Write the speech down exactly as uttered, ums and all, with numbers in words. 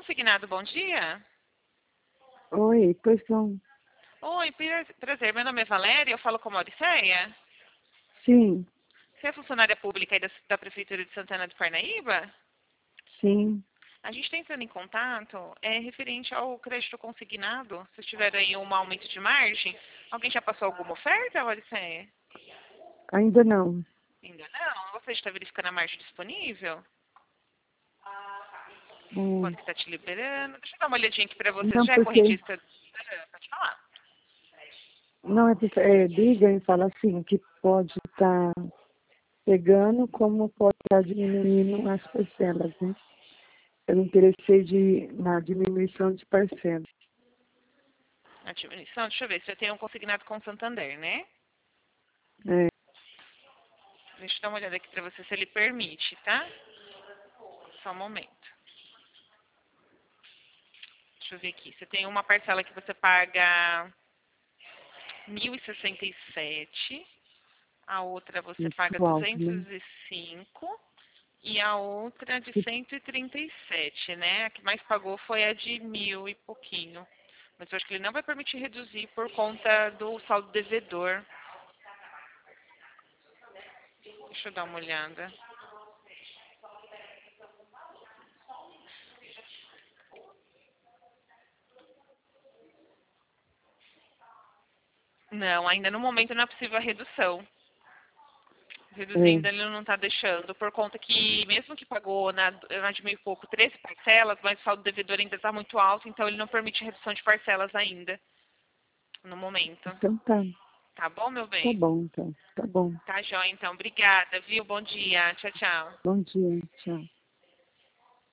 Consignado, bom dia. Oi, pois não. Oi, pra- prazer. Meu nome é Valéria, eu falo com a Mauricéia. Sim, Você é funcionária pública aí da, da Prefeitura de Santana de Parnaíba? sim. A gente está entrando em contato é, referente ao crédito consignado. Se tiver aí um aumento de margem, alguém já passou alguma oferta, Mauricéia? Ainda não. Ainda não? Você está verificando a margem disponível? Hum, Quanto que está te liberando? Deixa eu dar uma olhadinha aqui para você. Não, Já é porque. correntista? Ah, pode falar. Não é porque é, liga e fala assim, que pode estar pegando, como pode estar diminuindo as parcelas, né? Eu me interessei de, na diminuição de parcelas. A diminuição, deixa eu ver se eu tenho um consignado com Santander, né? É, Deixa eu dar uma olhada aqui para você se ele permite, tá? Só um momento. Deixa eu ver aqui. Você tem uma parcela que você paga mil e sessenta e sete, a outra você paga muito alto, duzentos né? e cinco e a outra de E- cento e trinta e sete, né? A que mais pagou foi a de mil e pouquinho. Mas eu acho que ele não vai permitir reduzir por conta do saldo devedor. Deixa eu dar uma olhada. Não, ainda no momento não é possível a redução. é, Reduzindo ele não está deixando, por conta que, mesmo que pagou na, na de meio e pouco treze parcelas, mas o saldo devedor ainda está muito alto, então ele não permite redução de parcelas ainda, no momento. então tá. Tá bom, meu Tá bem? bom, então. Tá bom. Tá jóia, então. Obrigada, viu? Bom dia. Tchau, tchau. Bom dia. Tchau.